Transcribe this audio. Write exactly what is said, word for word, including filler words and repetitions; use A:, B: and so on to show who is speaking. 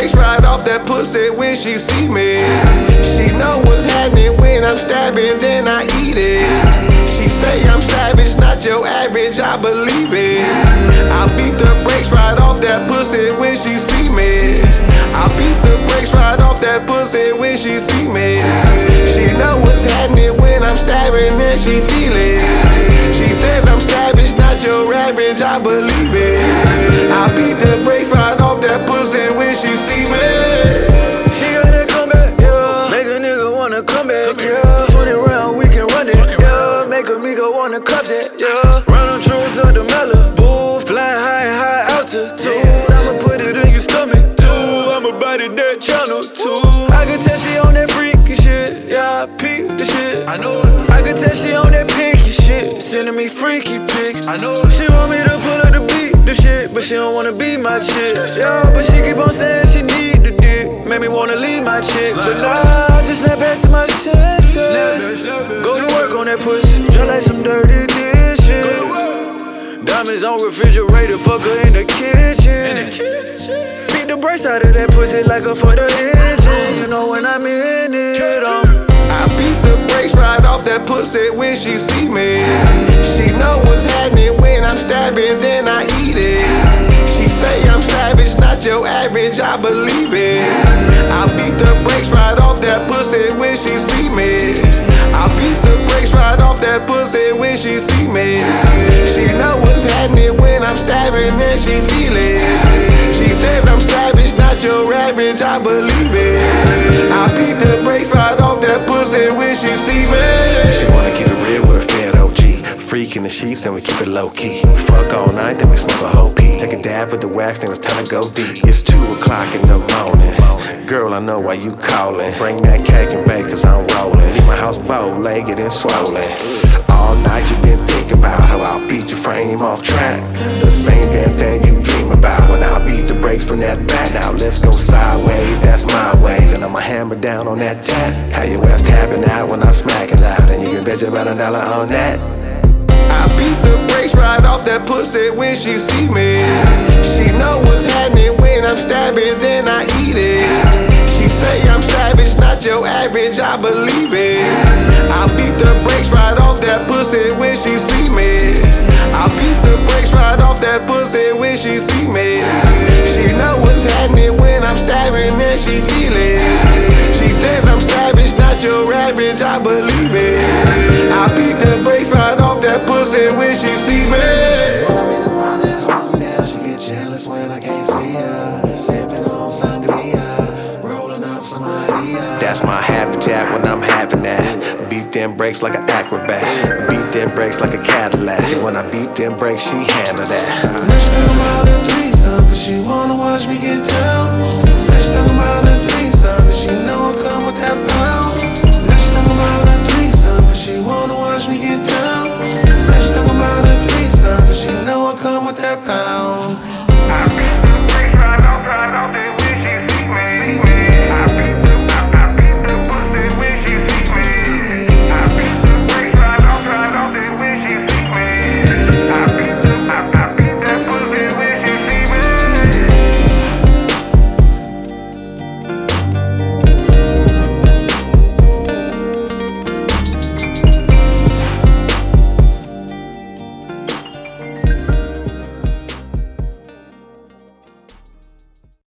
A: brakes right off that pussy when she see me. She know what's happening when I'm stabbing, then I eat it. She say I'm savage, not your average, I believe it. I beat the brakes right off that pussy when she see me. I beat the brakes right off that pussy when she see me. She know what's happening when I'm stabbing, and she feel it. She says I'm savage, not your average, I believe it. I beat the brakes right off that pussy when she see me.
B: She got that comeback, yeah. Make a nigga wanna come back, yeah. twenty round, we can run it, yeah. Make a nigga wanna cup that, yeah. Run on truths of the Malibu, flying high, high altitude. I'ma put it in your stomach, too. I'ma bite it that channel, too. I can tell she on that freaky shit, yeah. I peep the shit, I know it. I can tell she on that pinky shit, sending me freaky pics, I know it. She want me to pull up the beat, the shit, but she don't wanna be my chick, yeah. But she keep on saying she need the dick, made me wanna leave my chick. But nah, I just snap back to my senses. Go to work on that pussy, just like some dirty dishes. Diamonds on refrigerator, fuck her in the kitchen. Beat the brakes out of that pussy like a for the engine. You know when I'm in it, um
A: I beat the brakes right off that pussy when she see me. She know what's happening when I'm stabbing, then I eat it. She say I'm savage, not your average, I believe it. I beat the brakes right off that pussy when she see me. I beat the brakes right off that pussy when she see me. She know what's happening when I'm stabbing, and she feel it. She says I'm savage, not your average, I believe it. I beat the brakes right off that pussy when she see me.
C: She wanna keep it real with a fat O G. Freak in the sheets and we keep it low key. Fuck all night, then we smoke a whole pea. Take a dab with the wax, then it's time to go deep. It's two o'clock in the morning. Girl, I know why you calling. Bring that cake and bake, cause I'm rolling. Leave my house bow-legged and swollen. All night you been thinking about how I'll beat your frame off track. The same damn thing you dream about when I beat the brakes from that back. Now let's go sideways, that's my ways. And I'ma hammer down on that tap. How your ass tapping out when I'm smacking loud. And you can bet you about a dollar on that.
A: I beat the brakes right off that pussy when she see me. She know what's happening when I'm stabbing, then I eat it. She say I'm savage, not your average, I believe it. I beat the brakes right off that pussy when she see me. I beat the brakes right off that pussy when she see me. She know what's happening when I'm stabbing, and she feel it. She says I'm savage, not your average, I believe it. I beat the brakes right off that pussy when she see me.
C: Wanna be the one that holds me down. She get jealous when I can't see her. Sipping on sangria, rolling up some Maria. That's my habitat when I'm having that. Beat them brakes like an acrobat. Beat them brakes like a Cadillac. When I beat them brakes, she handle that.
D: Now she think about the threesome, cause she wanna watch me get